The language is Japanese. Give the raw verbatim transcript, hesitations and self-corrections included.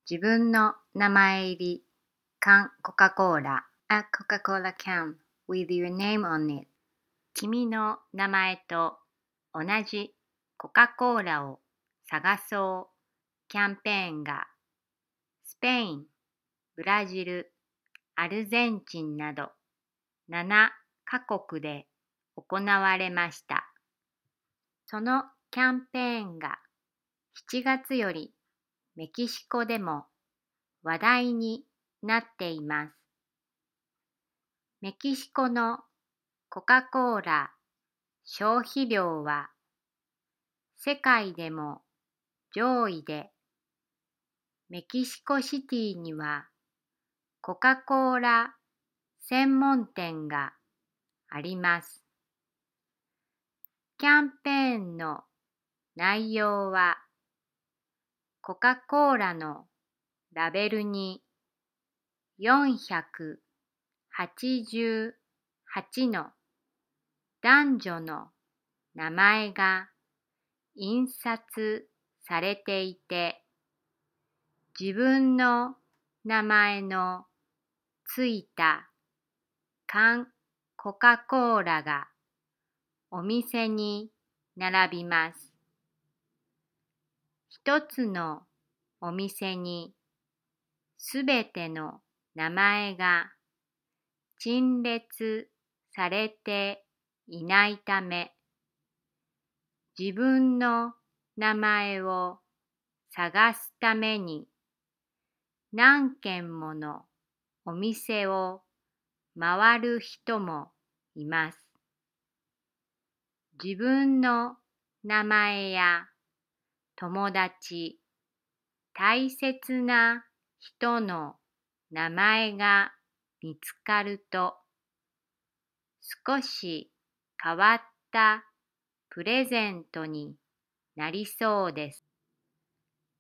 自分の名前入り缶コカ・コーラ A Coca-Cola can with your name on it 君の名前と同じコカ・コーラを探そうキャンペーンがスペイン、ブラジル、アルゼンチンなどななカ国で行われました。そのキャンペーンがしちがつよりメキシコでも話題になっています。メキシコのコカ・コーラ消費量は世界でも上位で、メキシコシティにはコカ・コーラ専門店があります。キャンペーンの内容はコカ・コーラのラベルによんひゃくはちじゅうはちの男女の名前が印刷されていて、自分の名前のついた缶コカ・コーラがお店に並びます。一つのお店にすべての名前が陳列されていないため、自分の名前を探すために何軒ものお店を回る人もいます。自分の名前や友達、大切な人の名前が見つかると、少し変わったプレゼントになりそうです。